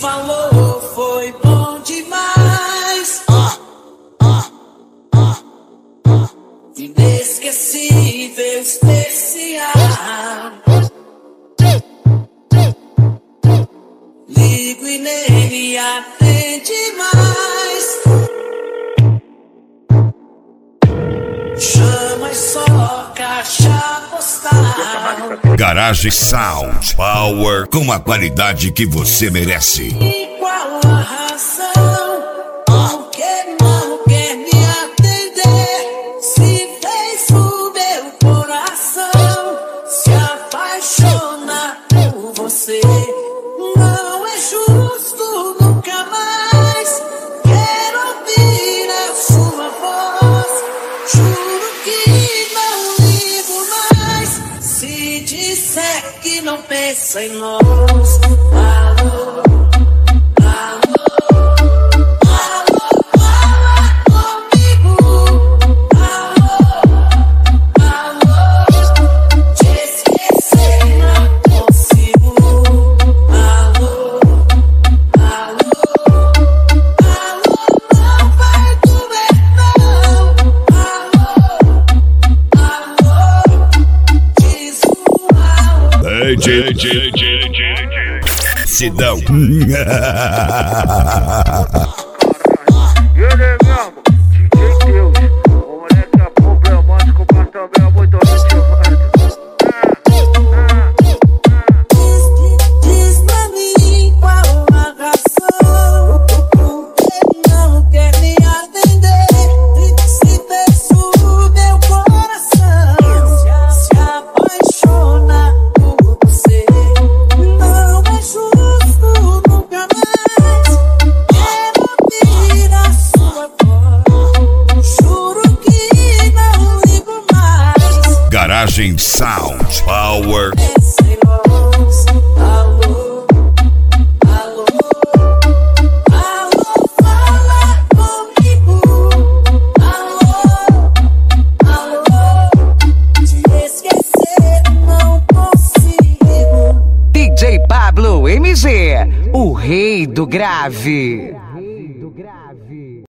falou foi bom demais. Inesquecível, especial. Ligo e nem me atende mais. Chama e só caixa postal. Garagem Sound Power, com a qualidade que você merece. E qual a razão? Por que não quer me atender? Se fez o meu coração se apaixona por você. Não é justo, nunca mais quero ouvir a sua voz. Juro que não ligo mais se disser que não pensa em nós. Alô, alô, alô, fala comigo. Alô, alô, te esquecer não consigo. Alô, alô, alô, não vai doer não. Alô, alô, diz o alô. Sidão. Ele mesmo, DJ Deus. O moleque é problemático, mas também é muito motivado. Diz pra mim qual a razão. Por que não quer me atender? Se fez o meu coração se apaixona por você. Não é justo, nunca mais quero ouvir a sua voz. Juro que não ligo mais. Garagem Sound Power. Sem nós. Alô, alô, alô, fala comigo. Alô, alô, te esquecer não consigo. DJ Pablo MG, o rei do grave.